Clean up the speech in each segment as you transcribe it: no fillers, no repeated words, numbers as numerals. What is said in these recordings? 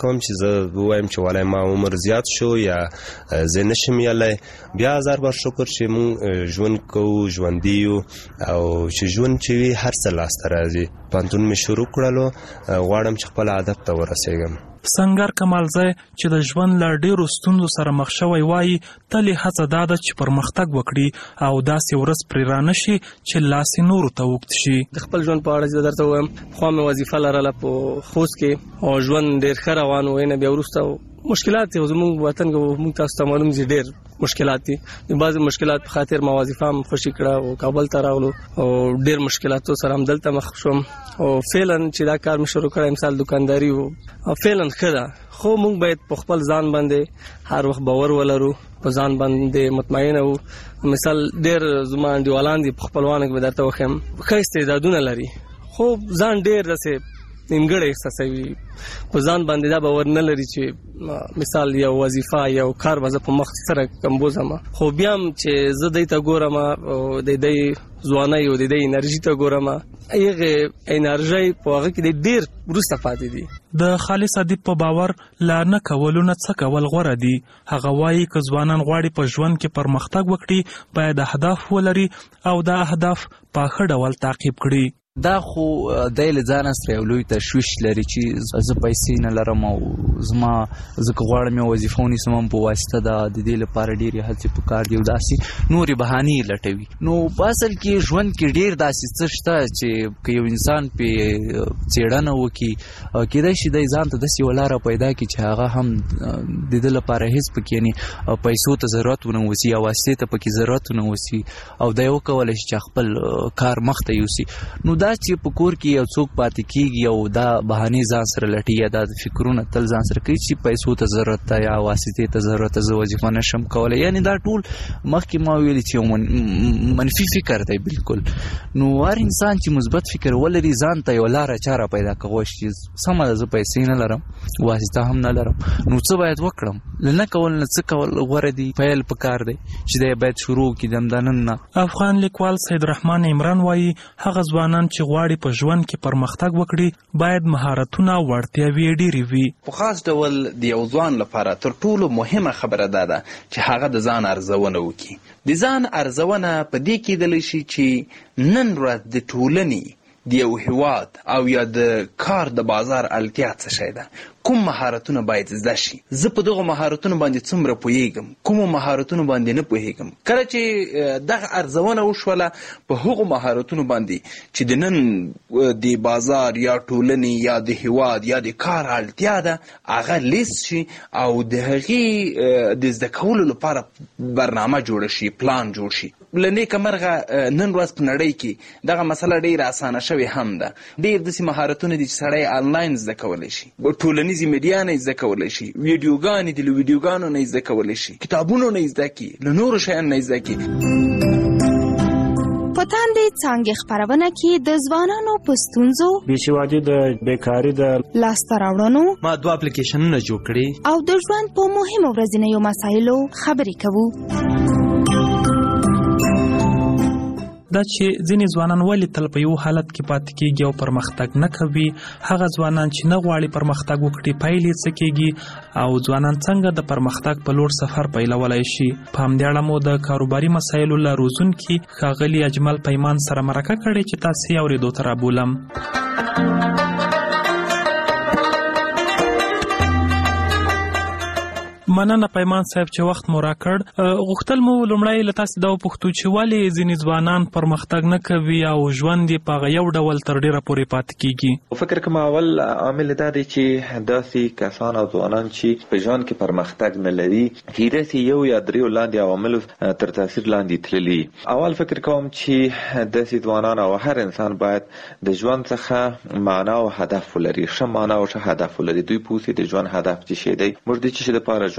کوم چې زه ووایم چې والله ما عمر زیات شو یا زه نشم یلی، بیا هزار بار شکر چې مونږ ژوند کوو، ژوندي یو، او چې ژوند چې وي هر څه لاسته راځي. پوهنتون مې شروع کړلو، غواړم چې خپل هدف ته ورسېږم. سنگر کمالزی چې د ژوند له ډیرو ستونزو سره مخ شوی وایي تل یې هڅه دا ده چې پرمختګ وکړي او داسې ورځ پرې رانشي چې لاس یې نورو ته اوږد شي. د خپل ژوند په اړه چې درته ووایم، خوا مې وظیفه لرله په خوست کې او ژوند ډېر ښه روان و. نه بیا وروسته مشکلات دي، زموږ وطن کې موږ تاسو ته معلوم دي ډېر مشکلات دي. بعضې مشکلات په خاطر ما وظیفه هم خوشي کړه او کابل ته راغلو او ډېر مشکلاتو سره هم دلته مخ شوم. او فعلا چې دا کار مې شروع کړی مثال دکانداري و، فعلا ښه ده، خو موږ باید په خپل ځان باندې هر وخت باور ولرو، په ځان باندې مطمئنه وو. مثال ډېر زما انډیوالان دي په خپلوانو کې به درته وښیم ښه استعدادونه لري، خو ځان ډېر داسې نیمګړی احساسوي، په ځان باندې دا باور نه لري چې مثال یو وظیفه یو کار به زه په مخ سره کمبوزم. خو بیا هم چې زه دی ته ګورم او د دی ځوانۍ او د دی انرژي ته ګورم، هغې انرژۍ په هغه کې ډېر وروسته پاتې دي. د خالص ادیب په باور لا نه کولو نه څه کول غوره دي. هغه وایي که ځوانان غواړي په ژوند کې پرمختګ وکړي باید اهداف ولري او دا اهداف په ښه ډول تعقیب کړي. دا خو دی له ځانه سره یو لوی تشویش لري چې زه پیسې نه لرم او زما زه که غواړم یو وظیفه ونیسم هم په واسطه د دې لپاره ډېرې هڅې پکار دي او داسې نورې بهانې یې لټوي. نو په اصل کې ژوند کې ډېر داسې څه شته چې که یو انسان پې څېړنه وکړي کېدای شي دی ځان ته داسې یوه لاره پیدا کړي چې هغه هم د ده لپاره هېڅ پکې یعنې پیسو ته ضرورت ونه وسي یا واسطې ته پکې ضرورت ونه وسي او دی وکولی شي چې خپل کار مخته یوسي. نو دا چې په کور کې یو څوک پاتې کېږي او دا بهانې ځان سره لټي یا دا فکرونه تل ځان سره کوي چې پیسو ته ضرورت ده یا واسطې ته ضرورت ده، زه وظیفه نشم کولی، یعنې دا ټول مخکې ما ویلي چې یو منفي فکر دی بالکل. نو هر انسان چې مثبت فکر ولري ځان ته یو لاره چاره پیدا کولی شي چې سمه ده زه پیسې نه لرم، واسطه هم نه لرم، نو څه باید وکړم؟ له نه کول نه څه کول غوره دي، پیل پکار دی چې دی باید شروع کړي د همدا نن نه. افغان لیکوال سید رحمان عمران وایي هغه ځوانان چې غواړي په ژوند کې پرمختګ وکړي باید مهارتونه او وړتیاوې ډېرې وي. په خاص ډول د یو ځوان لپاره تر ټولو مهمه خبره دا ده چې هغه د ځان ارزونه وکړي. د ځان ارزونه په دې کېدلی شي چې نن ورځ د ټولنې د یو هیواد او یا د کار د بازار اړتیا څه شی ده، کوم مهارتونه باید زده شي، زه په دغو مهارتونو باندې څومره پوهیږم، کومو مهارتونو باندې نه پوهیږم. کله چې دغه ارزونه وشوله په هغو مهارتونو باندې چې د نن د بازار یا ټولنې یا د هیواد یا د کار اړتیا ده هغه لیست شي او د هغې د زده کولو لپاره برنامه جوړه شي، پلان جوړ شي. له نیکه مرغه نن ورځ په نړۍ کې دغه مسله ډېره اسانه شوې هم ده. ډېر داسې مهارتونه دي چې سړی آنلاین زده کولی شي، ټولنیزې میډیا نه زده کولی شي، ویډیوګانې دي له ویډیوګانو نه زده کولی شي، کتابونو نه زده کړي، له نورو شیانو نه زده کړي. په تاندې څانګې خپرونه کې د ځوانانو په ستونزو، بېسوادي د بیکاري د لاسته راوړنو، ما 2 اپلیکیشنونه جوړ کړي او د ژوند په مهمو ورځنیو مسایلو خبرې کوو. دا چې ځینې ځوانان ولې تل په یو حالت کې پاتې کېږي او پرمختګ نه کوي، هغه ځوانان چې نه غواړي پرمختګ وکړي پایلې څه کېږي او ځوانان څنګه د پرمختګ په لور سفر پیلولی شي. په همدې اړه مو د کاروباري مسایلو له روزونکي ښاغلي اجمل پیمان سره مرکه کړې چې تاسې یې اورېدو ته رابولم. مننه پیمان صاحب چې وخت مو راکړ. غوښتل مو لومړی له تاسې دا وپوښتو چې ولې ځینې ځوانان پرمختګ نه کوي او ژوند یې په هغه یو ډول تر ډېره پورې پاتې کېږي؟ فکر کوم اول عامل دا دی چې داسې کسان او ځوانان چې په ژوند کې پرمختګ نه لري کېدای شي یو یا دریو لاندې عواملو تر تاثیر لاندې تللي. اول فکر کوم چې داسې ځوانان او هر انسان باید د ژوند څخه معنا او هدف ولري، ښه معنا او ښه هدف ولري. دوی پوهیږي د ژوند هدف څه شی دی، موږ د څه شي لپاره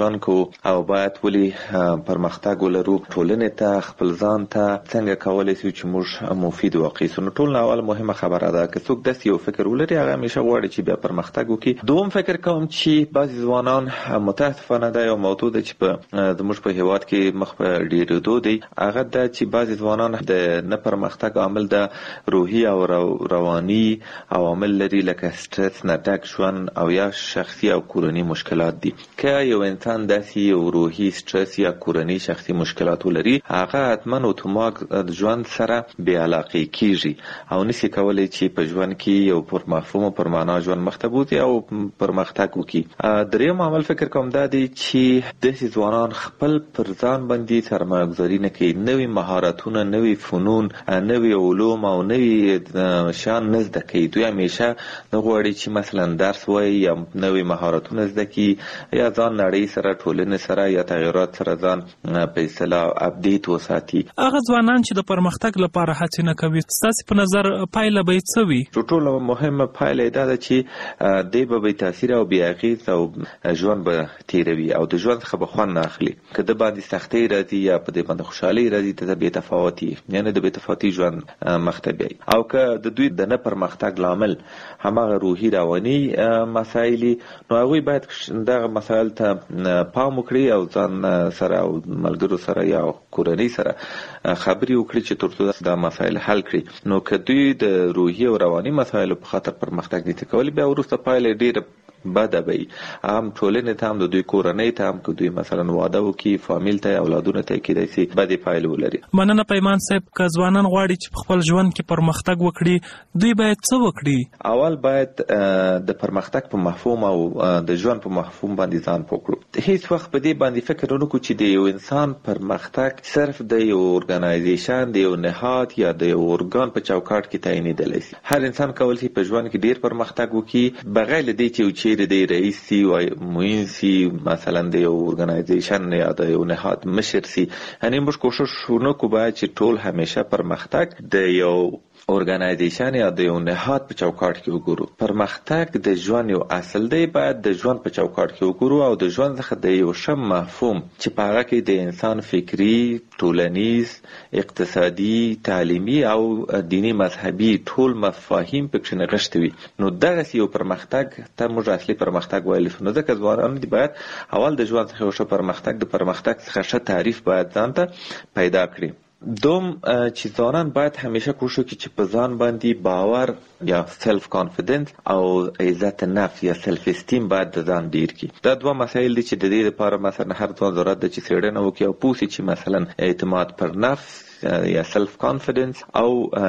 ژوند کوو او باید ولې پرمختګ ولرو، ټولنې ته خپل ځان ته څنګه کولی شو چې موږ مفید واقع سو. نو ټول اول مهمه خبره ده که څوک داسې یو فکر ولري هغه همیشه غواړي چې بیا پرمختګ وکړي. دوم فکر کوم چې بعضې ځوانان متاسفانه دا یو موضوع ده چې په زموږ په هیواد کې مخ په ډېرېدو دی، هغه دا چې بعضې ځوانان د نه پرمختګ عامل د روحي او رواني عوامل لري لکه سټرس نه ډک ژوند او یا شخصي او کورني مشکلات دي. که یو انسان داسې یو روحي سټرس یا کورني شخصي مشکلات ولري هغه حتما اتومات ژوند سره بې علاقې کیږي او نشي کولی چې په ژوند کې یو پر مفهوم او پر معنا ژوند مخته بوځي او پرمختګ وکړي. دریم عامل فکر کوم دا دی چې داسې ځوانان خپل پر ځان باندې سرمایه ګذاري نه کوي، نوي مهارتونه، نوي فنون، نوي علوم او نوي شیان نه زده کوي. دوی همیشه نه غواړي چې مثلا درس وایي یا نوي مهارتونه زده کړي یا ځان نړۍ سره، ټولنې سره یا تغیرات سره ځان په اصطلاح اپډیټ وساتي. هغه ځوانان چې د پرمختګ لپاره هڅې نه کوي، ستاسو په نظر پایله به څه وي؟ ټولو مهمه پایله دا ده چې دی به تاثیر او بې اغېز او ژوند به تیروي او د ژوند څخه به خوند نه اخلي. که د باندې سختۍ راځي یا په دې باندې خوشحالۍ راځي ته بې تفاوتي، یعنې د بې تفاوتي ژوند مخته بیایي. او که د دوی د نه پرمختګ لامل هماغه روحي رواني مسایل نو هغوی باید دغه مسایل ته پام وکړي او ځان سره او ملګرو سره یا کورنۍ سره خبرې وکړي چې تر څو دا مسایل حل کړي. نو که دوی د روحي او رواني مسایلو په خاطر پرمختګ نشي کولی بیا وروسته پایله ډېره بده به هم ټولنې ته هم د دوی کورنۍ ته هم که دوی مثلا واده وکړي فامیل ته اولادونه ته کېدای شي بدې پایلې ولري. مننه پیمان صاحب. که ځوانان غواړي چې په خپل ژوند کې پرمختګ وکړي دوی باید څه وکړي؟ اول باید د پرمختګ په مفهوم او د ژوند په مفهوم باندې ځان پوه کړو. هیڅ وخت په دې باندې فکر ونه کړو چې د یو انسان پرمختګ صرف د یو ارګنایزیشن، د یو نهاد یا د یو ارګان په چوکاټ کې تعینېدلی شي. هر انسان کولی شي په ژوند کې ډېر پرمختګ وکړي بغیر له دې چې د رئیس سی و معین سی مثلا د یو ارګنایزیشن یا د یو نهاد مشر سی. یعنی موږ کوشش ونه کوو باید چې ټول همیشه پرمختګ د یو ارګنایزیشن یا د یو نهاد په چوکاټ کې وګورو. پرمختګ د ژوند یو اصل دی، باید د ژوند په چوکاټ کې وګورو او د ژوند څخه د یو ښه مفهوم چې په هغه کې د انسان فکري، ټولنیز، اقتصادي، تعلیمي او دینی مذهبي ټول مفاهیم پکې نغښتي وي. نو دغسې یو پرمختګ ته موږ اصلي پرمختګ ویلی شو. نو ځکه ځوانان دي باید اول د ژوند څخه یو ښه پرمختګ، د پرمختګ څخه ښه تعریف باید ځان ته پیدا کړي. دوم چې ځوانان باید همیشه کوشش وکړي چې په ځان باندې باور یا سلف کانفیډنس او عزت نفس یا سلف استیم باید د ځان ډیر کړي. دا دوه مسایل دي چې د دې لپاره مثلا هر ځوان ضرورت ده چې څېړنه وکړي او پوه شي چې مثلا اعتماد پر نفس یا سلف کانفیډنس او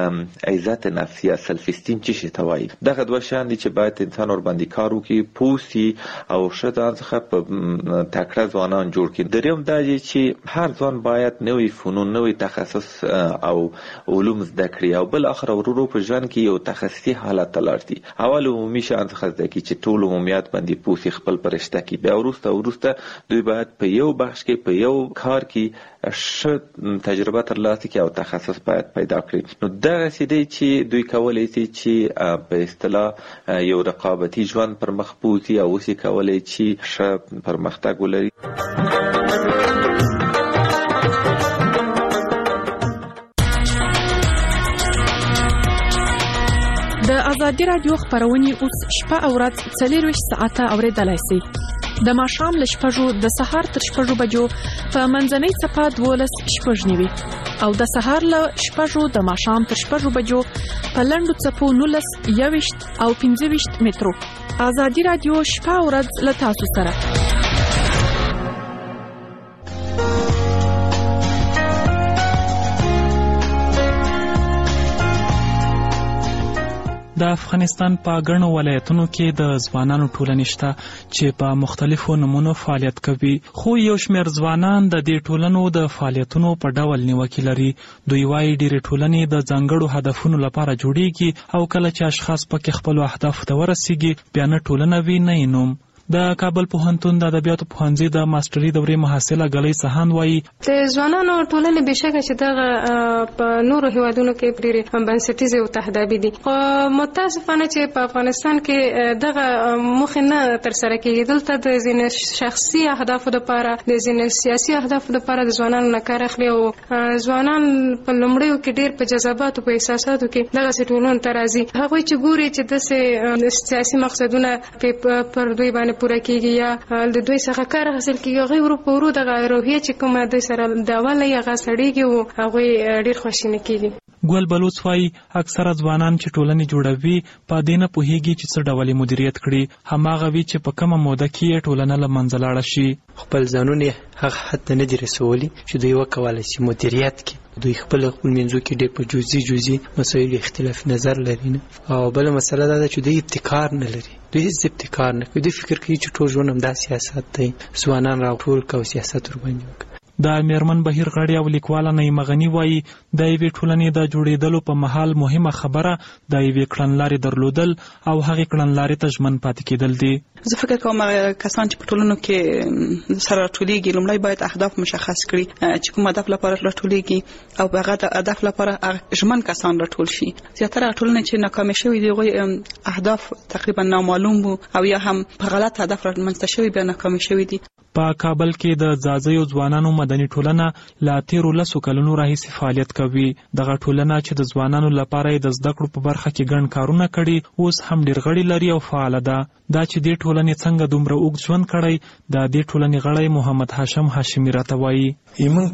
عزت نفس یا سلف استیم څه شي ته وایي. دغه دوه شیان دي چې باید انسان ورباندې کار وکړي، پوه شي او ښه ځان څخه په تکړه ځوانان جوړ کړي. دریم دا دی چې هر ځوان باید نوي فنون، نوي تخصص او علوم زده کړي او بل اخر ورو په ژوند کې یو تخصصي حالت ته لاړ شي. اول عمومي شیان څخه زده کړي چې ټول عمومیات باندې پوه شي، خپل پرشته کړي. بیا وروسته دوی باید په یو بخش کې، په یو کار کې ښه تجربه ترلاسه کړي او تخصص باید پیدا کړي. نو دغسې دی چې دوی کولی شي چې په اصطلاح یو رقابتي ژوند پر مخ بوځي او اوس یې کولی چې ښه پرمختګ ولري. د ازادي راډیو خبرونه اوس شپه او ورځ 24 ساعته اوریدلای شئ. د ماښام له 6 د سهار تر 6 بجو په منځنۍ صفه 12:09 او د سهار له 6 د ماښام تر 6 بجو په لنډو صفو 19 21 او 25 مترو. ازادي راډیو شپه او ورځ له تاسو سره. د افغانستان په ګڼو ولایتونو کې د ځوانانو ټولنې شته چې په مختلفو نمونو فعالیت کوي، خو یو شمېر ځوانان د دې ټولنو د فعالیتونو په ډول نیوکې لري. دوی وايي ډېرې ټولنې د ځانګړو هدفونو لپاره جوړیږي او کله چې اشخاص پکې خپلو اهدافو ته ورسیږي بیا نه ټولنه وي نه یې نوم. د کابل پوهنتون د ادبیاتو پوهنځي د ماستري دورې محصله ګلۍ سهان وایي د ځوانانو ټولنې بشکه چې دغه په نورو هیوادونو کې ډېرې بنسټیزې او تهدابي دي، خو متاسفانه چې په افغانستان کې دغه موخې نه ترسره کېږي. دلته د ځینې شخصي اهدافو لپاره، د ځینې سیاسي اهدافو لپاره د ځوانانو نه کار اخلي او ځوانان په لومړیو کې ډېر په جذباتو په احساساتو کې دغسې ټولنو ته راځي. هغوی چې ګوري چې داسې سیاسي مقصدونه پر دوی باندې پوره کېږي یا د دوی څخه کار حاصل کېږي، هغوی ورو په ورو دغه روحیه چې کومه دوی سره د اوله یې هغه سړېږي او هغوی ډېر خواشیني کېږي. ګل بلوڅ وایي اکثره ځوانان چې ټولنې جوړوي په دې نه پوهېږي چې څه ډول مدیریت کړي، هماغه وي چې په کومه موده کې یې ټولنه له منځه لاړه شي. خپل ځانونه هغه حد ته نه دي رسولي چې دوی وکولی شي مدیریت کړي. دوی خپل منځو کې ډېر په جزئي مسایلو اختلاف نظر لري نه، او بله مسله دا ده چې دوی ابتکار نه لري. دوی هیڅ ابتکار نه کوي. دوی فکر کوي چې ټول ژوند همدا سیاست دی، ځوانان راټول کړه او سیاست ورباندې وکړه. د میرمن بهیر غړي او لیکواله نعیمه غني وایي د یوې ټولنې د جوړېدلو په مهال مهمه خبره د یوې کړنلارې درلودل او هغې کړنلارې ته ژمن پاتې کېدل دي. زه فکر کوم کسان چې په ټولنو کې سره راټولېږي لومړی باید اهداف مشخص کړي چې کوم هدف لپاره راټولېږي او په هغه هدف لپاره ژمن کسان راټول شي. زیاتره ټولنې چې ناکامې شوي دي هغوی اهداف تقریبا نامعلوم وو او یا هم په غلط هدف رامنځته شوي بیا ناکامې شوي دي. په کابل کې د ځاځیو ځوانانو مدني ټولنه له تیرو 10 کلونو راهیسې فعالیت کوي. دغه ټولنه چې د ځوانانو لپاره د زده کړو په برخه کې ګڼ کارونه کړي اوس هم ډېر غړي لري او فعاله ده. دا چې دې ټولنې څنګه دومره اوږد ژوند کړی د دې ټولنې غړی محمد هاشم هاشمي راته وایي. موږ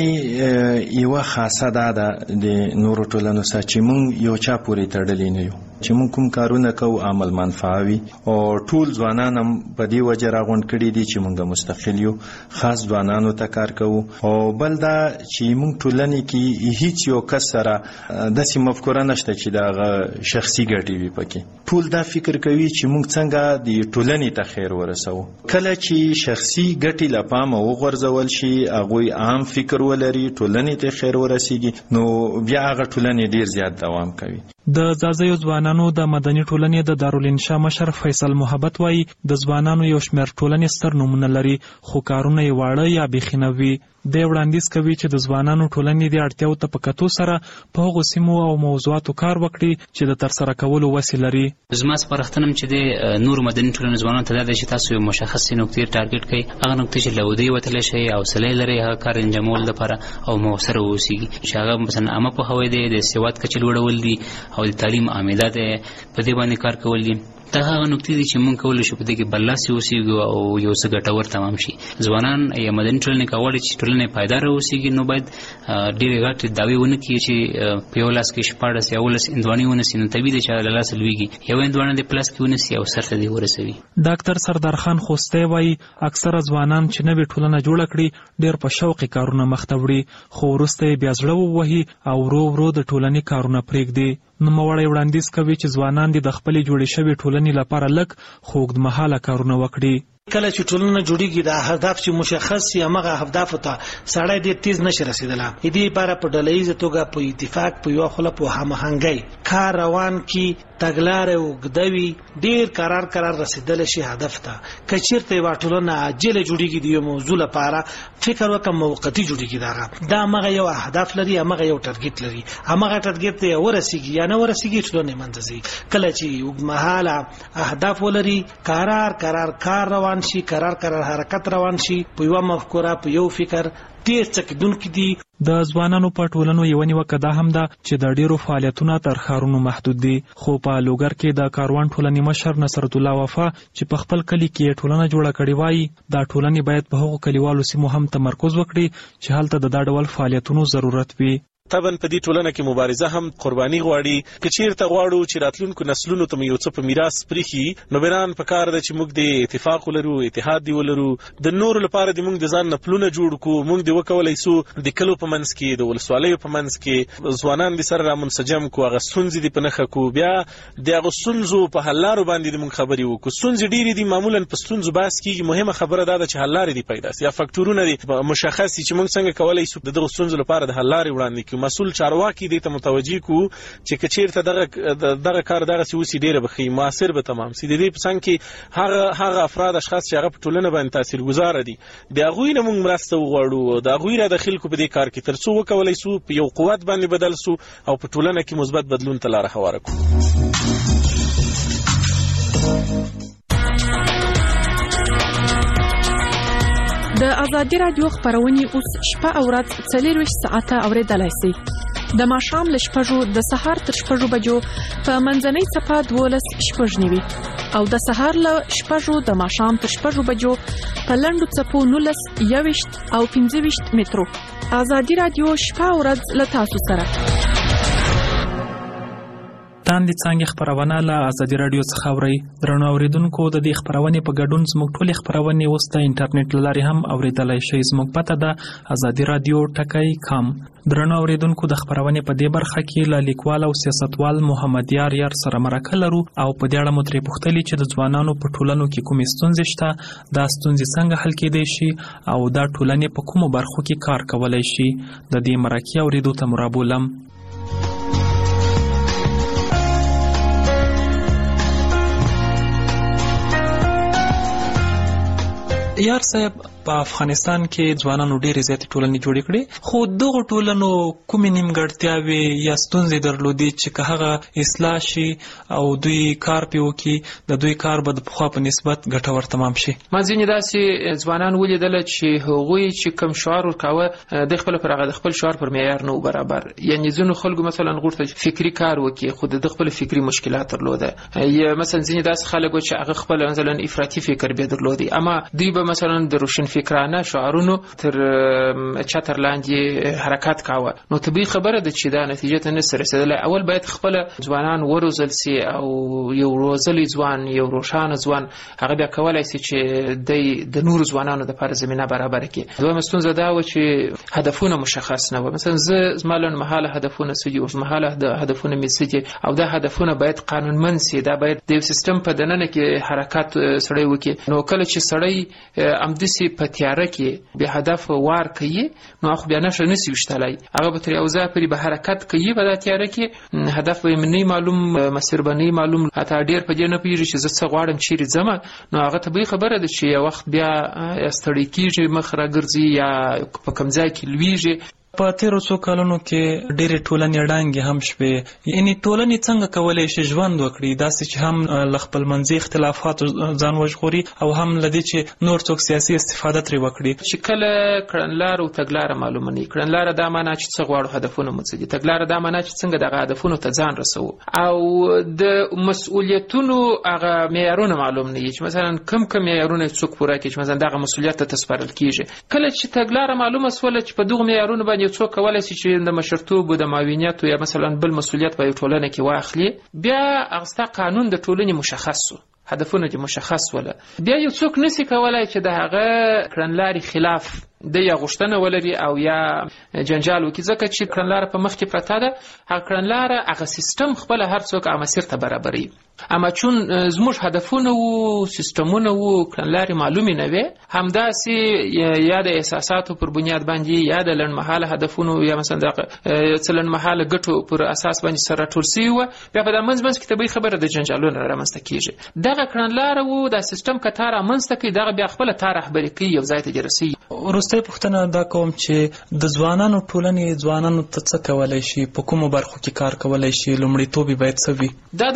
ټولنې یوه خاصه دا ده د نورو ټولنو سره چې موږ یو چا پورې تړلي نه یو، چې موږ کوم کارونه کوو عمل منفعه وي او ټول ځوانان هم په دې وجه راغونډ کړي دي چې موږ مستقل یو، خاص ځوانانو ته کار کوو. او بل دا چې موږ ټولنې کې هیڅ یو کس سره داسې مفکوره نشته چې د شخصي ګټې وي پکې. ټول دا فکر کوي چې موږ څنګه د ټولنې ته خیر ورسوو. کله چې شخصي ګټې له پامه وغورځول شي، هغوی عام فکر ولري، ټولنې ته خیر ورسیږي، نو بیا هغه ټولنې ډیر زیات دوام کوي. د ځاځیو ځوانانو د مدني ټولنې د دارالانشا مشر فیصل محبت وایي د ځوانانو یو شمېر ټولنې ستر نومونه لري خو کارونه یې واړه یا بیخي نه وي. دی وړاندیز کوي چې د ځوانانو ټولنې د اړتیاو ته په کتو سره په هغو سیمو او موضوعاتو کار وکړي چې د ترسره کولو وسې لري. زما سپارښتنه چې د نورو مدني ټولنو ځوانانو ته دا ده چې تاسو یو مشخصې نقطې ټارګټ کړئ، هغه نقطې چې له ودې وتلی شئ، حوصله یې لرئ هغه کار انجامولو لپاره او مؤثره واوسیږي، چې هغه مثلا عامه پوهاوی دی، د سواد کچه لوړول دي او د تعلیم عامده دی، په دې باندې کار کول دي. دا هغه نقطې دي چې موږ کولی شو په دې کې برلاسي اوسېږو او یو څه ګټور تمام شي. ځوانان یا مدني ټولنې که غواړي چې ټولنه پایداره اوسېږي نو باید ډېرې غټې دعوې ونه کړي چې په یو لاس کې 14 یا 18 هندواڼې ونیسي، نو طبیعي دی چې له لاسه لوېږي. یو هندواڼه دې په لاس کې ونیسي او سر ته دې ورسوي. ډاکټر سردار خان خوستی وایي اکثره ځوانان چې نوې ټولنه جوړه کړي ډېر په شوقي کارونه مخ ته وړي، خو وروسته یې بیا زړه ووهي او ورو ورو د ټولنې کارونه پرېږدي. نوموړی وړاندیز کوي چې ځوانان دې د خپلې جوړې شوې ټولنې لپاره لږ خو اوږدمهاله کارونه وکړي. کله چې ټولنه جوړیږي د هدف چې مشخص یا هغه اهدافو ته سړی ډېر تیز نشي رسیدلی. دې لپاره په ډلهییزه توګه په اتفاق په یوه خوله په هماهنګۍ کار روان کړي، تګلارې اوږده وي، ډېر قرار رسیدلی شي هدف ته. که چېرته یوه ټولنه عاجله جوړیږي د یو موضوع لپاره، فکر وکړه موقتي جوړیږي، دا همغه یو اهداف لري، همغه یو ټارګټ لري، همغه ټارګټ ته ورسیږي یا نه ورسیږي ټولنه یې منځه ځي. کله چې اوږدمهاله اهداف ولري، قرار کار روان شي، قرار حرکت روان شي، په یوه مفکوره په یو فکر ډېر څه کېدونکي دي. د ځوانانو په ټولنو یوه نیوکه دا هم ده چې د ډېرو فعالیتونه تر ښارونو محدود دي. خو په لوګر کې د کاروان ټولنې مشر نصرت الله وفا چې په خپل کلي کې ټولنه جوړه کړې وایي دا ټولنې باید په هغو کلیوالو سیمو هم تمرکز وکړي چې هلته د دا ډول فعالیتونو ضرورت وي. طبعا په دې ټولنه کې مبارزه هم قرباني غواړي. که چیرته غواړو چې راتلونکو نسلونو ته یو څه په میراث پرېښي، نو بیران پکار ده چې موږ د اتفاق ولرو، اتحاد دی ولرو. د نورو لپاره د موږ د ځان نه پلونه جوړ کړو. موږ د وکولی سو د کلو په منځ کې، د ولسوالیو په منځ کې ځوانان د سره رامنسجم کړو، هغه ستونزې دې په نښه کړو، بیا د هغو ستونزو په حل لارو باندې د موږ خبرې وکړو. ستونزې ډېرې دي، معمولا په ستونزو بحث کېږي، مهمه خبره دا ده چې حل لارې دې پیدا سي یا فکټورونه دې مشخص سي چې موږ څنګه کولی سو د دغو ستونزو لپاره د حل لارې وړاندې کړو. کړو مسؤل چارواکي دې ته متوجي کو چې کچیرته دغه کار دغه سوسی ډیره بخي موثر به تمام سي د دې پسند کې هغه افراد اشخاص چې هغه په ټولنه باندې تاثیرګذار دي د هغوی نه موږ مرسته وغواړو د هغوی را د خلکو په دې کار کې تر څو وکولای سو په یو قوت باندې بدل سو او په ټولنه کې مثبت بدلون ته لاره هواره کړو. د ازادي رادیو خبرونه اوس شپه او ورځ 24 ساعته اوریدلای شئ. د ماښام له 6 د سهار تر 6 بجو په منځنۍ صفه 12 شپږ نیوي او د سهار له 6 د ماښام تر 6 بجو په لنډو صفو 19 21 او 25 مترو. ازادي رادیو شپه او ورځ له تاسو سره. تاندې څنګه خبرونه له ازادي رادیو څخه اوري. درنو اوریدونکو د دې خبرونه په ګډون زموږ ټولې خبرونه اوس د انټرنیټ لارې هم اوریدلای شئ. زموږ پته ده ازادي رادیو ټکای.com. درنو اوریدونکو د خبرونه په دې برخه کې له لیکوال او سیاستوال محمد یار سره مرکه لرو او په دې اړه مو ترې پوښتلي چې د ځوانانو په ټولنو کې کومې ستونزې شته، دا ستونزې څنګه حل کېدای شي او دا ټولنې په کومو برخو کې کار کولای شي. د دې مرکې اوریدو ته مرابولم. یار صاحب په افغانستان کې ځوانانو ډېرې زیاتې ټولنې جوړې کړې، خو دغه ټولنو کومې نیمګړتیاوې یا ستونزې درلودې چې که هغه اصلاح شي او دوی کار پې وکړي د دوی کار به د پخوا په نسبت ګټور تمام شي. ما ځینې داسې ځوانان ولیدله چې هغوی چې کوم شعار ورکاوه د خپل پر هغه د خپل شعار پر معیار نه برابر، یعنې ځینو خلکو مثلا غوښتل فکري کار وکړي خو د خپل فکري مشکلات درلوده، یا مثلا ځینې داسې خلک چې هغه خپل مثلا افراطي فکر به درلودي، اما دوی به مثلا د روشن فکرانه شعارونو تر چتر لاندې حرکت کاوه. نو طبیعي خبره ده چې دا نتیجه ته نشي رسیدلی. اول باید خپل ځوانان وروزل سي او یو روزلي ځوان یو روښانه ځوان هغه بیا کولای شي چې د نور ځوانانو د لپاره زمينه برابر کړي. دویمه ستونزه دا و چې هدفونه مشخص نه و. مثلا زما لنډمهاله هدفونه څه دي، اوږدمهاله هدفونه مې څه دي، او دا هدفونه باید قانونمند سي. دا باید د یو سیستم په دننه کې حرکت سړی وکړي. نو کله چې سړی امدسي په تیاره کې به هدف وار کوي نو خو بیا نشي وشتلای، هغه به تر یو ځای پورې به حرکت کوي، په د تیاره کې هدف به منی معلوم، مسیر بنی معلوم، حتی ډیر په دې نه پیږي چې زه څه غواړم چیرې ځم. نو هغه طبیعي خبره ده چې یو وخت بیا ستړی کیږي، مخ راګرځي یا په کوم ځای کې لویږي. په تیرو څو کلونو کې ډېرې ټولنې ړنګې هم شوې، یعنې ټولنې څنګه کولی شي ژوند وکړي داسې چې هم له خپلمنځي اختلافاتو ځان وژغوري او هم له دې چې نور څوک سیاسي استفاده ترې وکړي. چې کله کړنلاره او تګلاره معلومه نه وي، کړنلاره دا معنا چې څه غواړو، هدفونه مو څه دي، تګلاره دا معنا چې څنګه دغه هدفونو ته ځان رسوو، او د مسؤلیتونو هغه معیارونه معلوم نه وي چې مثلا کوم معیارونه څوک پوره کړي چې مثلا دغه مسؤلیت ته تسپارل کېږي. کله چې تګلاره معلومه سوله چې په دغه معیارونو باندې څوک کولای شي چې د مشرتوب او د معاونیت یا مثلا بل مسؤلیت په ټولنه کې واخلي، بیا هغه قانون د ټولنې مشخص شو، هدفونه دې مشخص وله، بیا یو څوک نشي کولای چې د هغه کړنلارې خلاف د یا غوښتنه ولري او یا جنجال وکړي، ځکه چې کړنلاره په مخ کې پرته ده. هغه کړنلاره هغه سیستم خپل هر څوک هغه مسیر ته برابروي، اما چون زموږ هدفونه وو، سیستمونه وو، کړنلارې معلومې نه وي، همداسې یا د احساساتو پر بنیاد باندې یا د لنډمهاله هدفونو یا مثلا د څه لنډمهاله ګټو پر اساس باندې سره ټول سوي وه، بیا په دا منځ کې طبیعي خبره د جنجالونه رامنځته کېږي. دغه کړنلاره وو، دا سیستم که تا رامنځته کوي دغه بیا خپله تا رهبري کوي، یو ځای ته دې رسوي. وروسته پوښتنه دا کوم چې د ځوانانو ټولنې ځوانانو ته څه کولی شي، په کومو برخو کې کار کولی شي، لومړیتوب یې باید څه وي؟ دا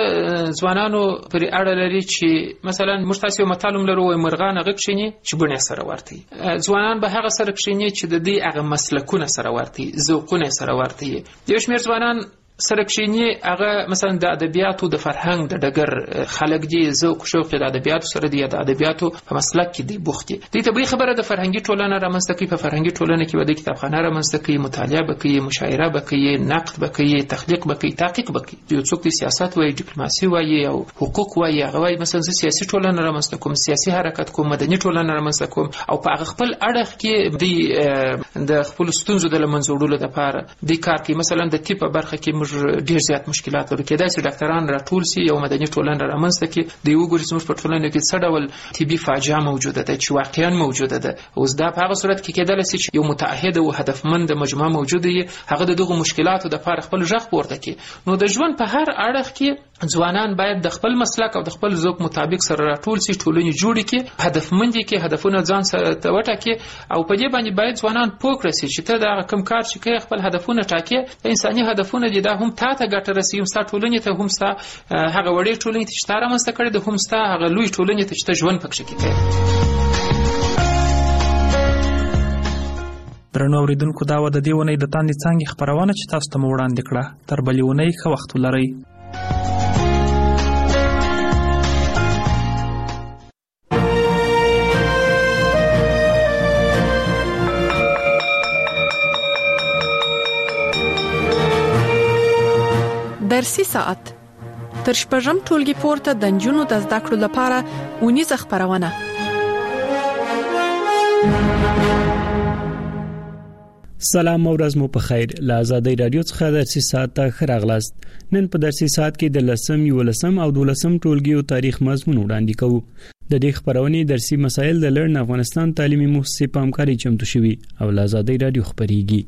د ځوانانو پرې اړه لري چې مثلا موږ تاسې یو متل هم لرو، وایي مرغان هغه کښېني چې بڼې سره ورته وي. ځوانان به هغه سره کښېني چې د دوی هغه مسلکونه سره ورته وي، ذوقونه سره ورته وي. یو شمېر ځوانان سره کښېني هغه مثلا د ادبیاتو د فرهنګ د ډګر خلک دي، ذوق شوق د ادبیاتو سره دی، د ادبیاتو په مسلک کې دی بوخت دي. دوی طبیعي خبره د فرهنګي ټولنه رامنځته کوي، په فرهنګي ټولنه کې به د کتابخانه رامنځته کوي، مطالعه به کوي، مشاعره به کوي، نقد به کوي، تخلیق به کوي، تحقیق به کوي. یو څوک د سیاست وایي، ډیپلوماسي وایي او حقوق وایي، هغه وایي مثلا زه سیاسي ټولنه رامنځته کوم، سیاسي حرکت کوم، مدني ټولنه رامنځته کوم، او په هغه خپل اړخ کې د خپل ستونزو د له منځه وړلو لپاره د کار کوي. مثلا د طب په برخه کې موږ موږ ډیر زیات مشکلات لرو. کېدای شي ډاکټران راټول سي، یو مدني ټولنه رامنځته کړي، د یو ګوري زموږ په ټولنه کې څه ډول طبي فاجعه موجوده ده چې واقعا موجوده ده. اوس دا په هغه صورت کې کېدای شي چې یو متعهد او هدفمند مجموعه موجوده وي، هغه دغه مشکلاتو د لپاره خپل ژغ پورته کړي. نو د ژوند په هر اړخ کې ځوانان باید د خپل مسلک او د خپل ذوق مطابق سره راټول سي، ټولنې جوړې کړي، هدفمند کړي، هدفونه ځان سره وټاکي، او په دې باندې باید ځوانان پوه کړي چې ته دا کوم کار چې کوي خپل هدفونه ټاکي، انساني هدفونه دي، دا هم تا ته ګټه رسوي، هم ستا ټولنې ته، هم ستا هغه وړې ټولنې ته چې تا رامنځته کړې ده، هم ستا هغه لوی ټولنې ته چې ته ژوند پکښې کوې. درنو اوریدونکو، دا و د دې اونۍ د تاندې څانګې خپرونه چې تاسو ته مو وړاندې کړه. تر بلې اونۍ ښه وخت ولرئ. درسي ساعت تر شپږم ټولګي پورته د نجونو د زده کړو لپاره اونیزه خپرونه. سلام او ورځ مو په خیر. له آزادۍ رادیو څخه درسي ساعت ته ښه راغلاست. نن په درسي ساعت کې د 10م، 11م او 12م ټولګیو تاریخ مضمون وړاندې کوو. د دې خبرونې درسي مسایل د لړن افغانستان تعلیمي مؤسسې په همکارۍ چمتو شوي او له آزادۍ رادیو خبريږي.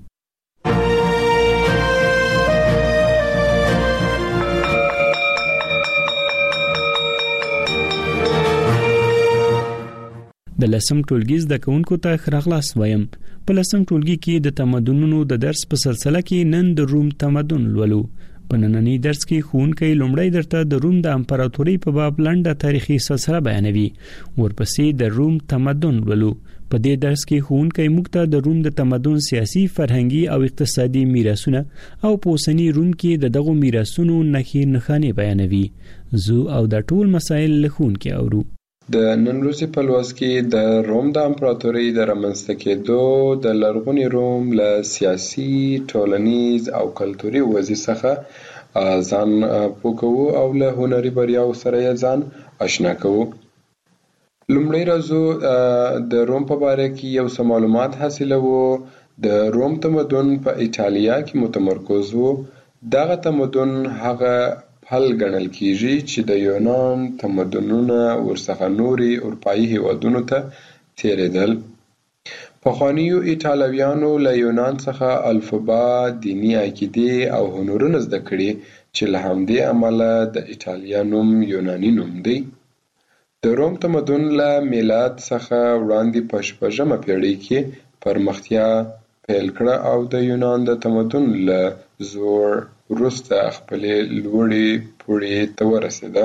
د 10م ټولګي زده کوونکو ته ښه راغلاست وایم. په 10م ټولګي کې د تمدنونو د درس په سلسله کې نن د روم تمدن لولو. په نننی درس کې ښوونکی لومړی درته د روم د امپراتورۍ په باب لنډه تاریخي سلسله بیانوي، ورپسې د روم تمدن لولو. په دې درس کې ښوونکی موږ ته د روم د تمدن سیاسي، فرهنګي او اقتصادي میراثونه او په اوسني روم کې دغه میراثونو نښې نښانې بیانوي. زه او دا ټول مسایل له ښوونکي اورو. د نن ورځې په لوست کې د روم د امپراتورۍ د رامنځته کېدو د لرغوني روم له سیاسي، ټولنیز او کلتوري وضعیت څخه ځان پوه کوو او له هنري بریاو سره یې ځان آشنا کوو. لومړی راځو د روم په باره کې یو څه معلومات حاصلوو. د روم تمدن په ایټالیا کې متمرکز و. دغه تمدن هغه حل ګڼل کیږي چې د یونان تمدنونه ورڅخه نوري اروپایي هیوادونو ته تیرېدل. پخوانیو ایټالویانو له یونان څخه الفبا، دینی عقیدې او هنرونه زده کړي چې له همدې امله د ایټالیا نوم یوناني نوم دی. د روم تمدن له میلاد څخه وړاندې په 6مه پیړۍ کې پرمختیا پیل کړه او د یونان د تمدن له زوړ وروسته خپلې لوړې پوړۍ ته ورسېده.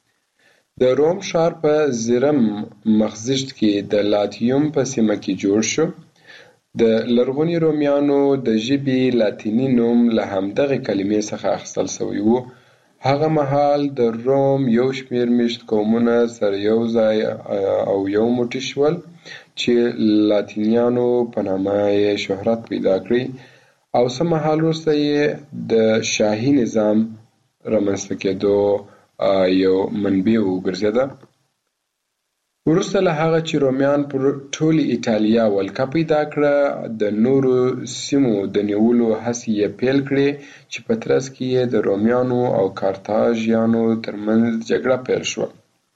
د روم ښار په زیرم مخزیشت کې د لاتیوم په سیمه کې جوړ شو. د لرغوني رومیانو د ژبې لاتینی نوم له همدغه کلمې څخه اخیستل شوی و. هغه مهال د روم یو شمېر میشت قومونه سره یو ځای او یو موټی شول چې لاتینیانو په نامه یې شهرت پیدا کړی او څه مهال وروسته یې د شاهي نظام رامنځته کېدو یو منبع وګرځېده. وروسته له هغه چې رومیان پر ټولې ایټالیا ولکه پیدا کړه، د نورو سیمو د نیولو هڅې یې پیل کړې چې په ترڅ کې یې د رومیانو او کارتاژیانو ترمنځ جګړه پیل شوه.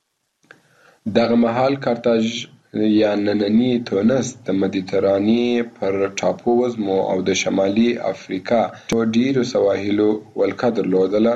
دغه مهال کارتاژ یا نننی تونس د مدیترانې پر ټاپو وزمو او د شمالي افریقا ډیرو سواحلو ولکه درلودله.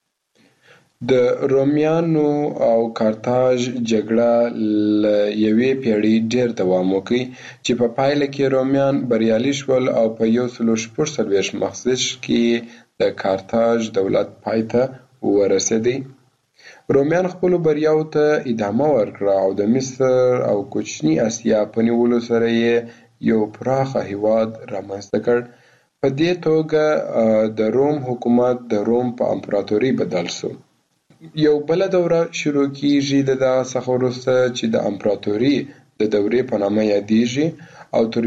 د رومیانو او کارتاژ جګړه له یوې پیړۍ ډیر دوام وکړ چې په پایله کې رومیان بریالي شول او په 146 مخزیشت کې د کارتاژ دولت پای ته ورسېدی. رومیان خپل بریاو ته ادامه ورکړه او د مصر او کوچنی اسیا په نیولو سره یې یو پراخه هیواد رامنځته کړ. په دې توګه د روم حکومت د روم په امپراتورۍ بدل شو. یو بل دوره شروع کیږي د دغه څخه وروسته چې د امپراتورۍ د دورې په نامه یادیږي او تر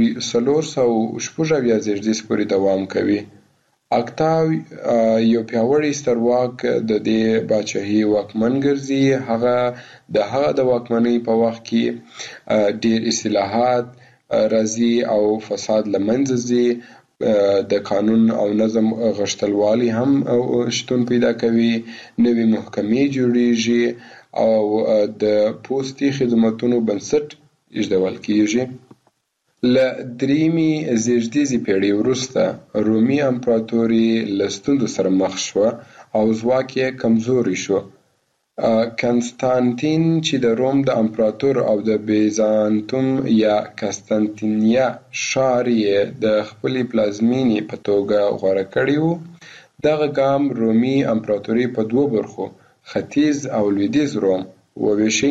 476 زیږدیز پورې دوام کوي. اکتاو یو پیاوړی سترواک د دې باچاهي واکمن ګرځي. هغه د واکمنۍ په وخت کې ډیر اصلاحات راځي او فساد له منځه ځي د قانون او نظم غښتلوالی هم شتون پیدا کوي، نوې محکمې جوړیږي او د پوستي خدماتونو بنسټ ایښودل کیږي. له دریمې زیږدیزې پیړۍ وروسته رومي امپراتوري له ستونزو سره مخ شوه او ځواک یې کمزوری شو. کنستانتین چې د روم د امپراتور او د بیزانتوم یا قسطنطنیه ښار یې د خپلې پلازمینې په توګه غوره کړی و. دغه ګام رومي امپراتوري په دوو برخو ختیځ او لویدیځ روم وویشي.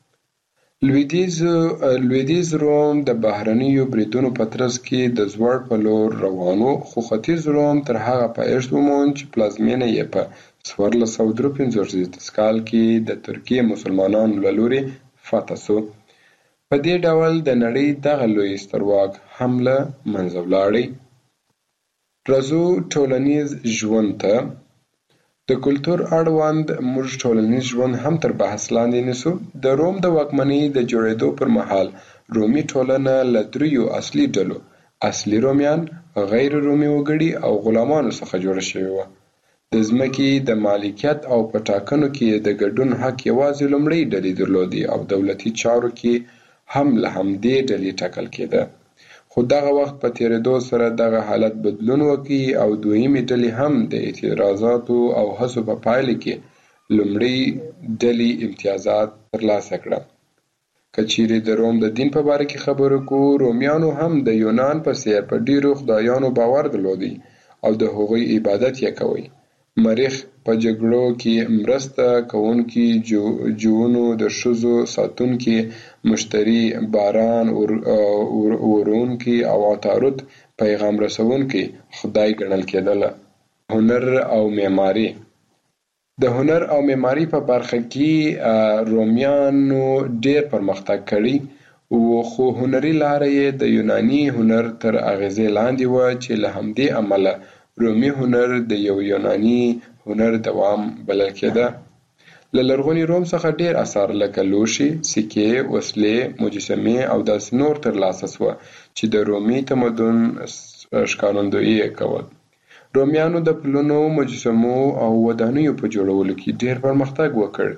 لویدیځ روم د بهرنیو بریدونو په ترڅ کې د زوړ په لور روان و، خو ختیځ روم تر هغه پایښت وموند چې پلازمینه یې په 1453 کال کې د ترکیې مسلمانانو له لوري فتح شو. په دې ډول د نړۍ دغه لوی سترواک هم له منځه ولاړی. راځو ټولنیز ژوند ته. د کلتور اړوند موږ ټولنیز ژوند هم تر بحث لاندې نیسو. د روم د واکمنۍ د جوړېدو پر مهال رومي ټولنه له دریو اصلي ډلو، اصلي رومیان، غیر رومي وګړي او غلامانو څخه جوړه شوې وه. د ځمکې د مالکیت او په ټاکنو کې د ګډون حق یوازې لومړۍ ډلې درلودي او دولتي چارو کې هم له همدې ډلې ټاکل کېده. خو دغه وخت په تېرېدو سره دغه حالت بدلون وکړي او دویمې ډلې هم د اعتراضاتو او هڅو په پایله کې لومړۍ ډلې امتیازات ترلاسه کړه. که چیرې د روم د دین په باره کې خبرو کوو، رومیانو هم د یونان په څېر په ډېرو خدایانو باور درلودی او د هغوی عبادت یې کوي. مریخ په جګړو کې مرسته کوونکي، جوونو د ښځو ساتونکي، مشتري باران ورونکي او عطارد پیغام رسونکي خدای ګڼل کېدله. هنر او معماري. د هنر او معماري په برخه کې رومیانو ډېر پرمختګ کړی و، خو هنري لاره یې د یوناني هنر تر اغېزې لاندې وه چې له همدې امله رومي هنر د یو یوناني هنر دوام بلل کېده. له لرغوني روم څخه ډېر اثار لکه لوښي، سکې، وسلې، مجسمې او داسې نور ترلاسه شوه چې د رومي تمدن ښکارندویي یې کول. رومیانو د پلونو، مجسمو او ودانیو په جوړولو کې ډېر پرمختګ وکړ.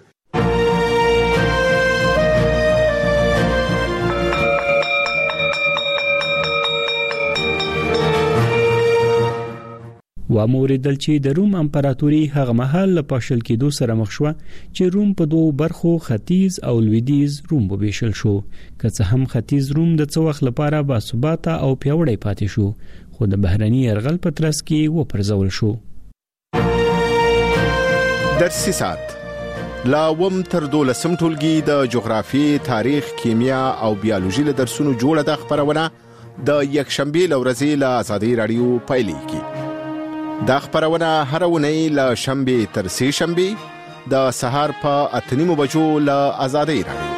واوریدل چې د روم امپراتوري هغه مهال له پاشل کېدو سره مخ شوه چې روم په دوو برخو ختیځ او لویدیځ روم وبېشل شو. که څه هم ختیځ روم د څه وخت لپاره باثباته او پیاوړی پاتې شو، خو د بهرني یرغل په ترڅ کې وپرځول شو. درسي ساعت لا وم تر 12 ټولګي د جغرافي، تاریخ، کیمیا او بیولوژي له درسونو جوړه د خبرونه د یکشنبه لورځي له آزادۍ رادیو پایلیږي. دا خبرونه هر ونی له شنبه تر سه شنبه د سهار په 8:30 بجو له آزادۍ رادیو.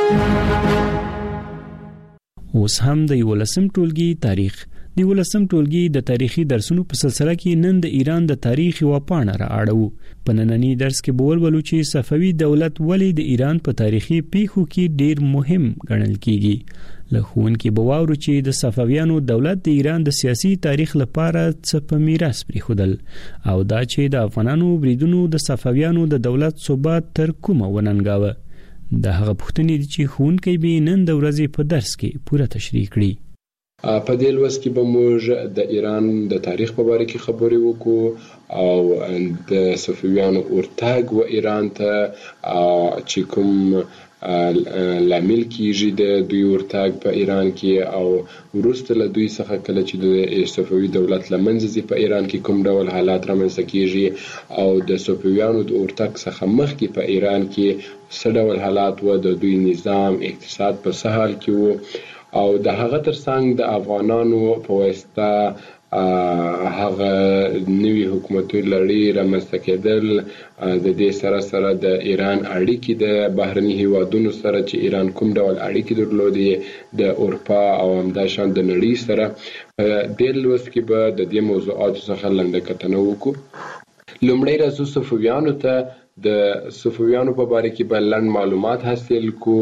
اوس هم د 11 ټولګي تاریخ. د 11 ټولګي د تاریخي درسونو په سلسله کې نن د ایران د تاریخ یو پاڼه رااړو. په نننی درس کې بولو چې صفوي دولت ولې د ایران په تاریخي پیښو کې ډیر مهم ګڼل کیږي. له ښوونکي بواورو چې د صفویانو دولت د ایران د سیاسي تاریخ لپاره څه په میراث پریښودل، او دا چې د افغانانو بریدونو د صفویانو د دولت ثبات تر کومه وننګاوه. د هغه پوښتنې چې ښوونکی به نن د ورځې په درس کې پوره تشریح کړي. په دې لوست کې به موږ د ایران د تاریخ په اړه کې خبرې وکړو او د صفویانو ورتګ و ایران ته چې کوم لامل کیږي د دوی ورتګ په ایران کې، او وروسته له دوی څخه کله چې د صفوي دولت لمنځه ځي په ایران کې کوم ډول حالات رامنځته کیږي، او د صفویانو د ورتګ څخه مخکې په ایران کې څه ډول حالات و، د دوی نظام، اقتصاد په څه حال کې و، او د هغه ترڅنګ د افغانانو په واسطه هغه نوی حکومتي لړۍ رامنځته کېدل، د دې سره سره د ایران اړیکې د بهرني هیوادونو سره چې ایران کوم ډول اړیکې درلودې د اروپا او همداشان د نړۍ سره. د لوست کې به د دې موضوعاتو څخه لنډه کتنه وکړو. لومړی راځو صفویانو ته. د صفویانو په باره کې به لنډ معلومات حاصل کو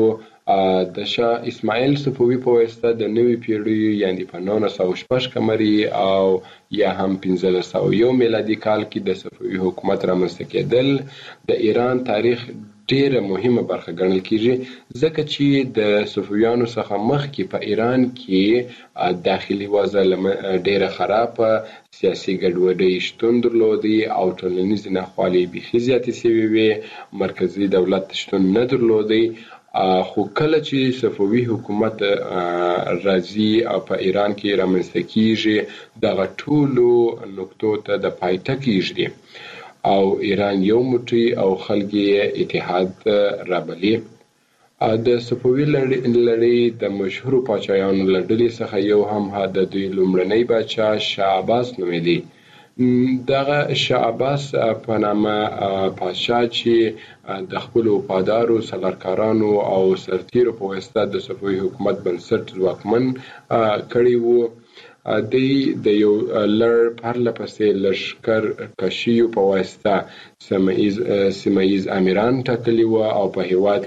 د شاه اسماعیل صفوي په واسطه د نوي پیړۍ یعنې په 906 قمري او یا هم 1501 میلادي کال کې د صفوي حکومت رامنځته کېدل د ایران تاریخ ډیره مهمه برخه ګڼل کیږي ځکه چې د صفویانو څخه مخکې په ایران کې داخلي وضع ډیره خرابه سیاسي ګډوډۍ شتون درلودي او ټولنیز ناخوالې بیخي زیاتې شوې وې مرکزي دولت شتون نه درلودي خو کله چې صفوي حکومت راځي او په ایران کې رامنځته کیږي دغه ټولو نقطو ته د پای ټکی ږدي او ایران یو موټی او خلک یې اتحاد رابلي. د صفوي لړۍ د مشهورو پاچایانو له ډلې څخه یو هم د دوی لومړنی پاچا شاه عباس نومیدي. دغه شاه عباس په نامه پاچا چې د خپلو وفادارو سالارکارانو او سرتیرو په واسطه د صفوي حکومت بنسټ ځواکمن کړی وو، دی د یو لړ پرله پسې لښکر کشیو په واسطه سیمه ییز امیران ټاکلي وو او په هیواد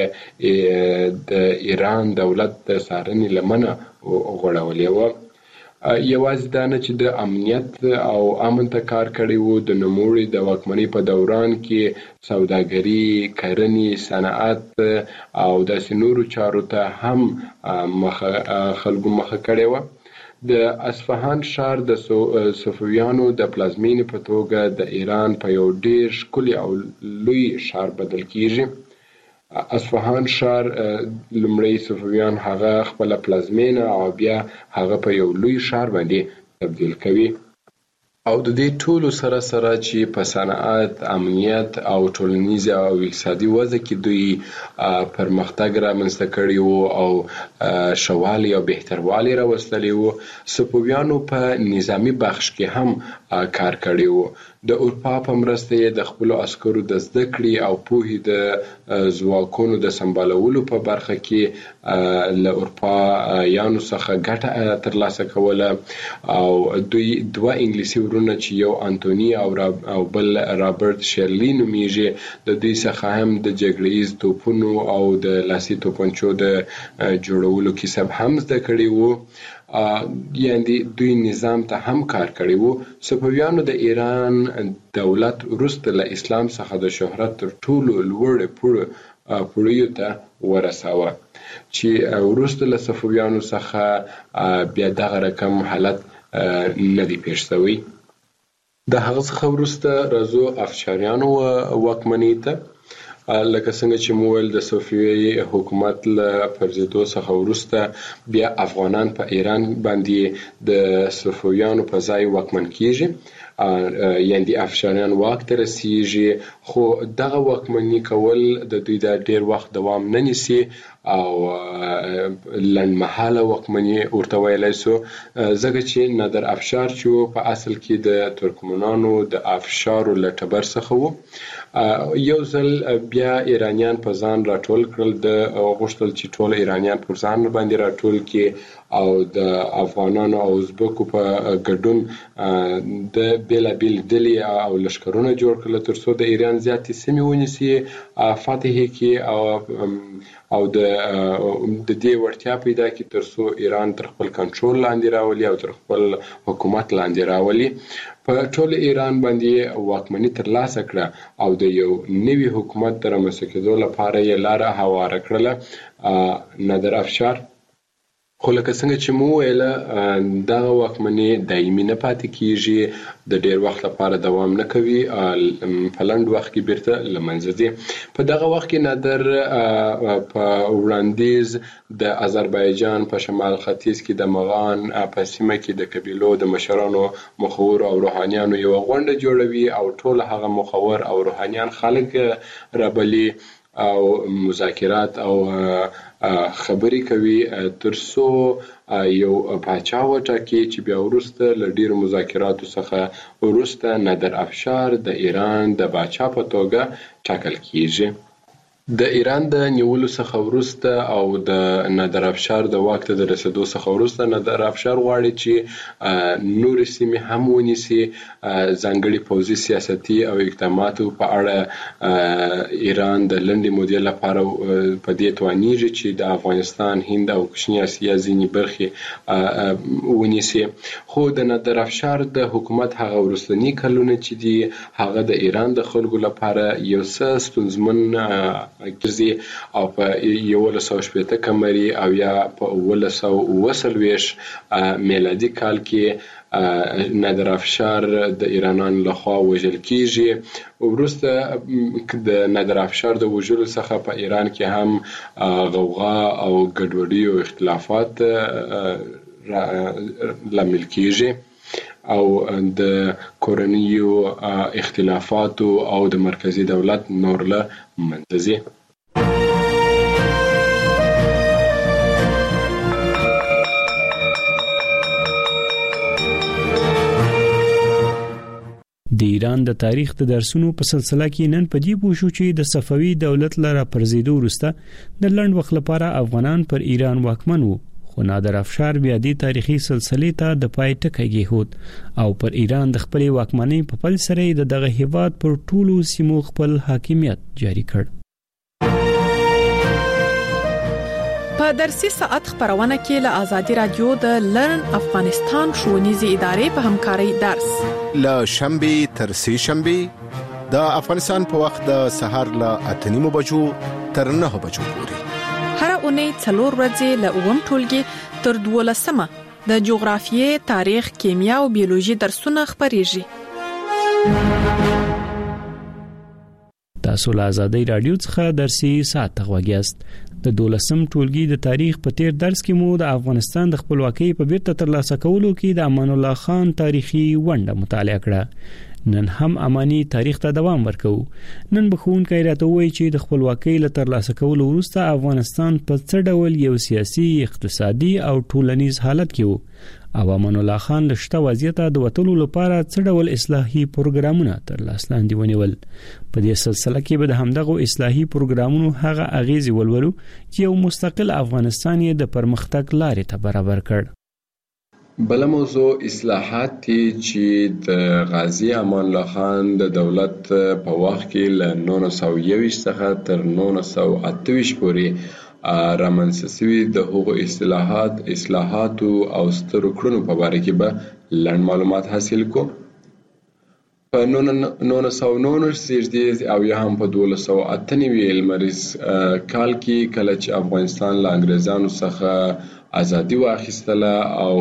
کې د ایران دولت د څارنې لمنه غوړولې وه. یوازې دا نه چې د امنیت او امن ته کار کړی وو، د نوموړي د واکمنۍ په دوران کې سوداګري، کرنې، صنعت او داسې نورو چارو ته هم خلکو مخه کړې وه. د اصفهان ښار د صفویانو د پلازمینې په توګه د ایران په یو ډیر ښکلي او لوی ښار بدل کیږي. اصفهان ښار لومړی صفویان هغه خپله پلازمینه او بیا هغه په یو لوی ښار باندې تبدیل کوي او د دې ټولو سره سره چې په صنعت، امنیت او ټولنیز او اقتصادي وضع کې دوی پرمختګ رامنځته کړی وو او ښهوالی او بهتروالی راوستلی وو. صفویانو په نظامي بخش کې هم کار کړی وو. د اروپا په مرسته یې د خپلو عسکرو د زده کړې او پوهې د ځواکونو د سمبالولو په برخه کې له اروپایانو څخه ګټه ترلاسه کوله او دوی دوه انګلیسي ورونه چې یو انتوني او بل رابرټ شیرلی نومیږي د دوی څخه هم د جګړه ییز توپونو او د لاسي توپنچو د جوړولو کسب هم زده کړی وو. یعنی دوی نظام ته هم کار کړی وو. صفویانو د ایران دولت وروسته له اسلام څخه د شهرت تر ټولو لوړ پوړیو ته ورساوه چې وروسته له صفویانو څخه بیا دغه رقم حالت نه دی پیښ شوی. د هغه څخه وروسته راځو افشاریانو واکمنۍ ته. لکه څنګه چې مو ویل د صفوي حکومت له پرځېدو څخه وروسته بیا افغانان په ایران باندې د صفویانو په ځای واکمن کیږي، یعنی افشاریان واک ته رسیږي، خو دغه واکمني کول د دوی د ډیر وخت دوام نه نیسي او لنډمهاله واکمني ورته ویلی سو، ځکه چې نادر افشار چې په اصل کې د ترکمنانو د افشارو له ټبر څخه وو. یو ځل بیا ایرانیان په ځان راټول کړل، د غوښتل چې ټول ایرانیان پر ځان باندې راټول کړي او د افغانانو او ازبکو په ګډون د بیلابیل ډلې او لښکرونه جوړ کړل ترڅو د ایران زیاتې سیمې ونیسي، فتح کړي او د دې وړتیا پیدا کړي ترڅو ایران تر خپل کنټرول لاندې راولي او تر خپل حکومت لاندې راولي. په ټول ایران باندې واکمني ترلاسه کړه او د یو نوي حکومت د رامنځته کېدو لپاره یې لاره هواره کړله نادر افشار. خو لکه څنګه چې مو ویله دغه واکمني دایمي نه پاتې کیږي، د ډیر وخت لپاره دوام نه کوي، په لنډ وخت کې بیرته له منځه ځي. په دغه وخت کې نادر په وړاندیز د آذربایجان په شمال ختیځ کې د مغان په سیمه کې د قبیلو د مشرانو، مخور او روحانیانو یو غونډه جوړوي او ټول هغه مخور او روحانیان خلک رابلي او مذاکرات او خبرې کوي ترڅو یو پاچا وټاکي چې بیا وروسته له ډیرو مذاکراتو څخه وروسته نادر افشار د ایران د پاچا په توګه ټاکل کیږي. د ایران د نیولو څخه وروسته او د نادر افشار د واک ته د رسیدو څخه وروسته نادر افشار غواړي چې نور سیمې هم ونیسي. ځانګړي پوځي سیاستي او اقداماتو په اړه ایران د لنډې مودې لپاره په دې توانیږي چې د افغانستان، هند او کوچنۍ اسیا ځینې برخې ونیسي. خو د نادر افشار د حکومت هغه وروستني کلونه چې دي هغه د ایران د خلکو لپاره یو څه ستونزمن ګرځي او په 1960 قمري او یا په 1940 میلادي کال کې نادر افشار د ایرانانو لخوا وژل کیږي. وروسته د نادر افشار د وژلو څخه په ایران کې هم غوغا او ګډوډي او اختلافات لامل کیږي او د کورنیو اختلافاتو او د مرکزی دولت نور له منځه ځي. د ایران د تاریخ د درسونو په سلسله کې نن په دې پوښو چې د صفوي دولت لپاره پرځیدو وروسته د لنډ وخت لپاره افغانان پر ایران واکمن وو، خو نادر افشار بیا د تاریخي سلسلې ته د پای ټکی کېښود او پر ایران د خپل واکمنۍ په پل سره دغه هیواد پر ټولو سیمو خپل حاکمیت جاری کړ. په درسي ساعت خبرونه کې له آزادي رادیو د لرن افغانستان ښوونیزې ادارې په همکارۍ درس له شنبه تر سه شنبه د افغانستان په وخت د سهار له 8:30 بجو تر 9 بجو پورې هر اونۍ 4 ورځې له اوم ټولګي تر 12مه د جغرافیې، تاریخ، کیمیا او بیولوژي درسونه خبريږي. تاسو له آزادي رادیو څخه درسي ساعت غوږیاست. د 12م ټولګي د تاریخ په تیر درس کې مو د افغانستان د خپلواکۍ په بیرته ترلاسه کولو کې د امان الله خان تاریخي ونډه مطالعه کړه. نن هم اماني تاریخ ته دوام ورکو. نن بخونکي راته وایي چې د خپلواکۍ له ترلاسه کولو وروسته افغانستان په څه ډول یو سیاسي، اقتصادي او ټولنیز حالت کې وو او امان الله خان له شته وضعیته د وټولو لپاره څه ډول اصلاحي پروګرامونه تر لاس لاندې ونیول. په دې سلسله کې به د همدغه اصلاحي پروګرامونو هغه اغیزې ولولو چې یو مستقل افغانستان یې د پرمختګ لارې ته برابر کړ. بل موضوع اصلاحات دي چې د غازی امان الله خان د دولت په وخت کې له 1921 څخه تر 1928 پورې رامنځته شوي د هغو اصلاحاتو او سترو کړنو په اړه کې به لنډ معلومات حاصل کو. په 1919 او یا هم په 1298 لمریز کال کې کله چې افغانستان له انګریزانو څخه ازادي واخیستله او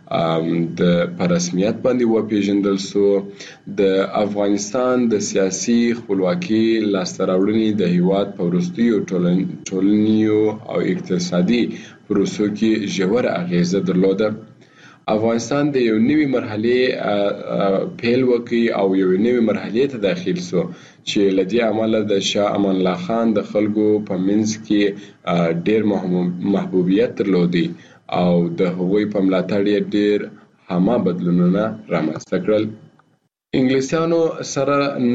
په رسمیت باندې وپیژندل سو، د افغانستان د سیاسي خپلواکۍ لاسته راوړنې د هیواد په وروستیو ټولنیزو او اقتصادي پروسو کې ژوره اغیزه درلوده. افغانستان د یو نوې مرحلې پیل وکړ او یو نوې مرحلې ته داخل سو چې لدې عمله د شاه امان الله خان د خلکو په منځ کې ډېر محبوبیت درلودي او د هغوی په ملاتړ یې ډېر هما بدلونونه رامنځته کړل. انګلیسانو سره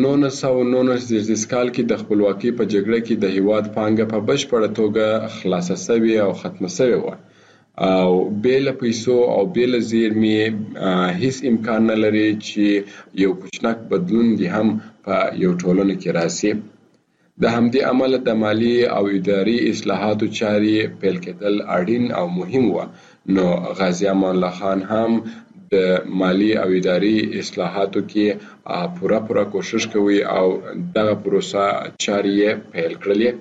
1919 کال کې د خپلواکۍ په جګړه کې د هیواد پانګه په بشپړه توګه خلاصه شوې او ختمه شوې وه او بیل پیسو او بیل زیرمې هیڅ امکان نه لري چې یو کوچنک بدلون دی هم په یو ټولنه کې راسي. د همدې عمل د مالی او اداري اصلاحاتو چارې پیل کېدل اړین او مهم و. نو غازی امان الله خان هم د مالی او اداري اصلاحاتو کې پوره کوشش کوي او دغه پروسه چارې پیل کړلې.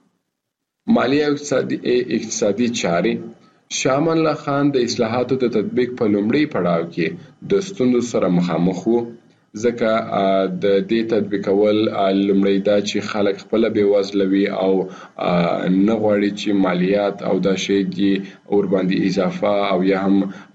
مالی او اقتصادي چارې شاه امان الله خان د اصلاحاتو د تطبیق په لومړي پړاو کې د ستونزو سره مخامخ وو، ځکه د دې تطبیقول لومړی دا چې خلک خپل بېوزله وي او نه غواړي چې مالیات او دا شی دي اور باندې اضافه او یا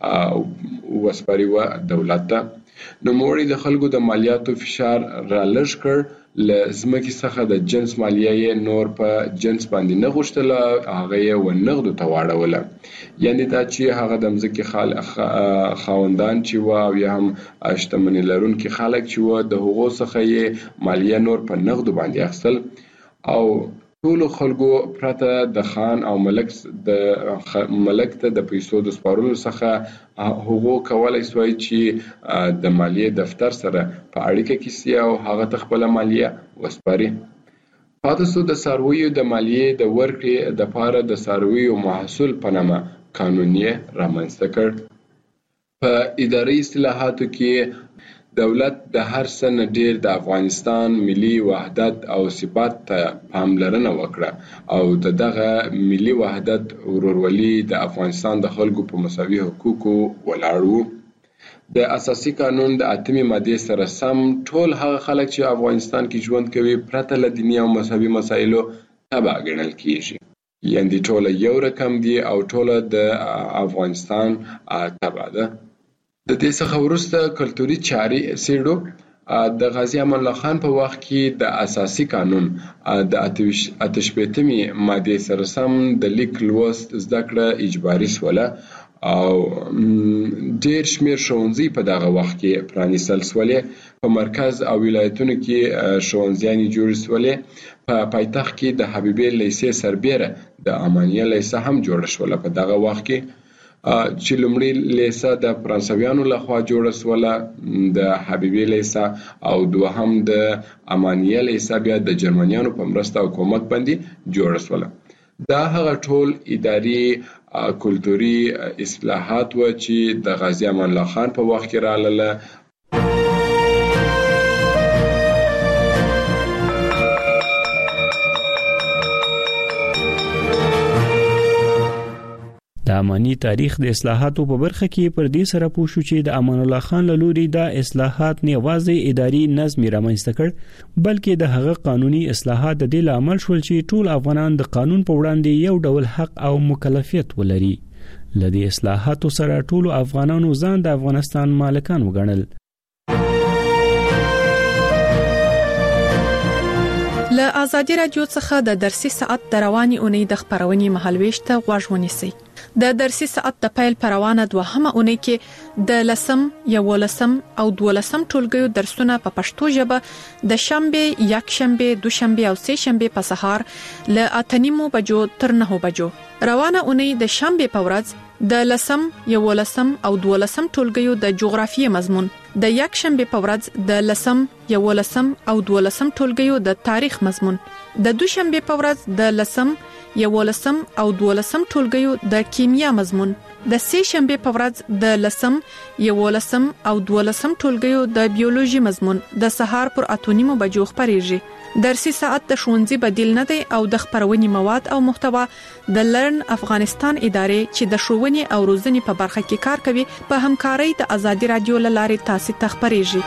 هم وسپاري و دولت ته. نوموړي د خلکو د مالیاتو فشار را لږ کړ، له ځمکې څخه د جنس مالیه یې نور په جنس باندې نه غوښتله، هغه یې ونغدو ته واړوله. یعنې دا چې هغه د ځمکې خاوندان چې وه او یا هم شتمني لرونکي خلک چې وه د هغو څخه یې مالیه نور په نغدو باندې اخیستل او ټولو خلکو پرته د خان او ملک ته د پیسو د سپارلو څخه هغو کولای سوای چې د مالیې دفتر سره په اړیکه کې سي او هغه ته خپله مالیه وسپاري. پاتې سو د څارویو د مالیې د ورکړې دپاره د څارویو محصول په نامه قانون یې رامنځته کړ. په اداري اصلاحاتو کې دولت د هر څه نه ډیر د افغانستان ملي وحدت او ثبات ته پاملرنه وکړه او دغه ملي وحدت ورورولي د افغانستان د خلکو په مساوي حقوقو ولاړ وو. د اساسي قانون د 8 مادې سره سم ټول هغه خلک چې افغانستان کې ژوند کوي پرته له دیني او مذهبي مسایلو تبع ګڼل کیږي، یعنی ټول یو رقم دي او ټول د افغانستان تبع ده. د دې څخه وروسته کلتوري چارې څېړو. د غازي امان الله خان په وخت کې د اساسي قانون د 88 مادې سره سم د لیک لوست زده کړه اجباري سوله او ډېر شمېر ښوونځي په دغه وخت کې پرانیستل سولې. په مرکز او ولایتونو کې ښوونځیانې جوړې سولې. په پایتخت کې د حبیبي لیسې سربیره د امانیه لیسه هم جوړه شوله په دغه وخت کې، چې لومړی لیسه د فرانسویانو لخوا جوړه سوله د حبیبي لیسه او دوهم د امانیه لیسه بیا د جرمنیانو په مرسته او کومک باندې جوړه سوله. دا هغه ټول اداري کلتوري اصلاحات و چې د غازي امان الله خان په وخت کې راغله. د امانی تاریخ د اصلاحاتو په برخه کې پر دې سره پوه شو چې د امان الله خان له لوري دا اصلاحات نه یوازې اداري نظم رامنځته کړ بلکې د هغه قانوني اصلاحات د دې لامل شول چې ټول افغانان د قانون په وړاندې یو ډول حق او مکلفیت ولري. لدې اصلاحاتو سره ټول افغانانو ځان د افغانستان مالکان وګڼل. له آزادي رادیو څخه د درسي ساعت د رواني اونۍ د خبرونې مهالويش ته غوږ ونیسئ. د درسي ساعت د پیل پروانه دوهمه اونۍ کې د لسم، یولسم او دولسم ټولګیو درسونه په پښتو ژبه د شنبه، یکشنبه، دوشنبه او سه شنبه په سهار له 8:30 بجو تر 9 بجو. روانه اونۍ د شنبه په ورځ د لسم، یولسم او دولسم ټولګیو د جغرافیې مضمون، د یکشنبه په ورځ د لسم، یولسم او دولسم ټولګیو د تاریخ مضمون، د دوشنبه په ورځ د لسم، یولسم او دولسم ټولګیو د کیمیا مضمون، د سه شنبه په ورځ د لسم، یولسم او دولسم ټولګیو د بیولوژي مضمون د سهار پر 8:30 بجو خبرېږي. درسي ساعت د ښوونځي بدیل نه دی او د خبرونې مواد او محتوا د لرن افغانستان ادارې چې د ښوونې او روزنې په برخه کې کار کوي په همکارۍ د آزادي رادیو لارې تاسو ته خبرېږي.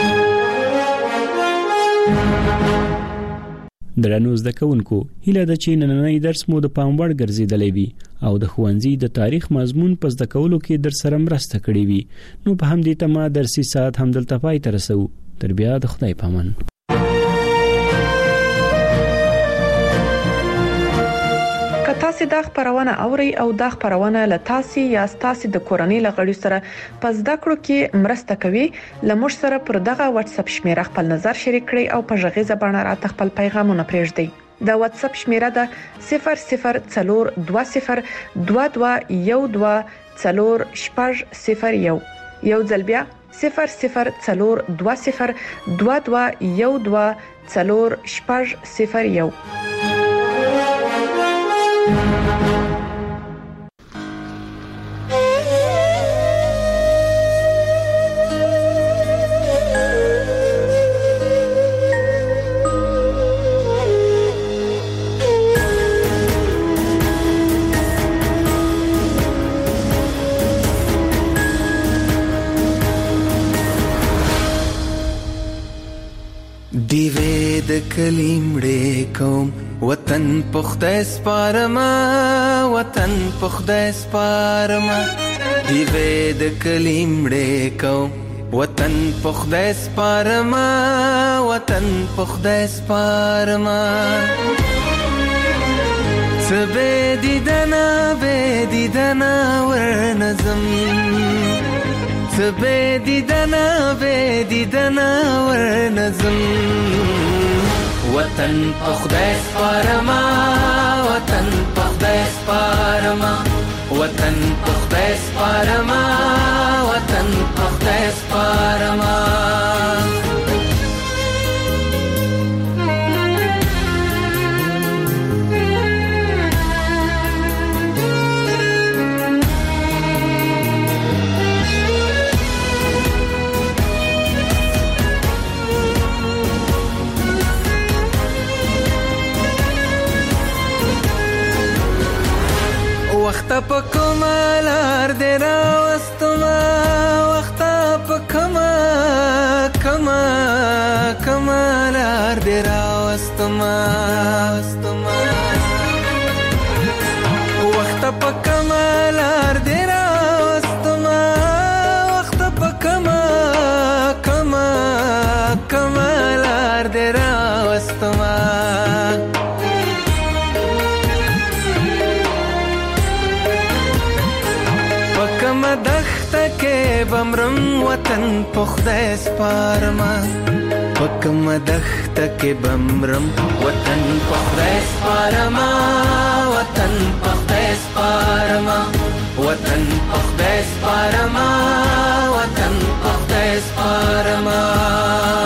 درنو زده کوونکو، هیله ده چې نننی درس مو د پام وړ ګرځیدلی وي او د ښوونځي د تاریخ مضمون په زده کولو کې در سره مرسته کړې وي. نو په همدې تمه درسي ساعت هم دلته پای ته رسو. تر بیا د خدای پامان. تاسو د خبرونه اوري او د خبرونه له تاسو یا تاسو د کورنۍ لغړی سره پس د کړو کې مرسته کوي. لمر سره پر دغه واتس اپ شمیره خپل نظر شریک کړئ او په ژغې زبانه راته خپل پیغامونه پرېږدئ. د واتس اپ شمیره ده 002012124001. یو ځل بیا 002012124001. دیوې د کلیمړې کوم وطن پخته سپارما، وطن پخته سپارما. دیوې د کلیمړې کوم وطن پخته سپارما، وطن پخته سپارما. سبه دیدنا ورنظم، سبه دیدنا ورنظم. وطن په خدای سپارما وطن په خدای سپارما وطن په خدای سپارما وطن په خدای سپارما وخت په کمالار دې راوستما وخت په کمالار دې راوستما وخت په کمالار دې راوستما وخت په کمالار دې راوستما بمرم وطن په خدای سپارما پکم دښت کې بمرم وطن په خدای سپارما وطن په خدای سپارما وطن په خدای سپارما وطن په خدای سپارما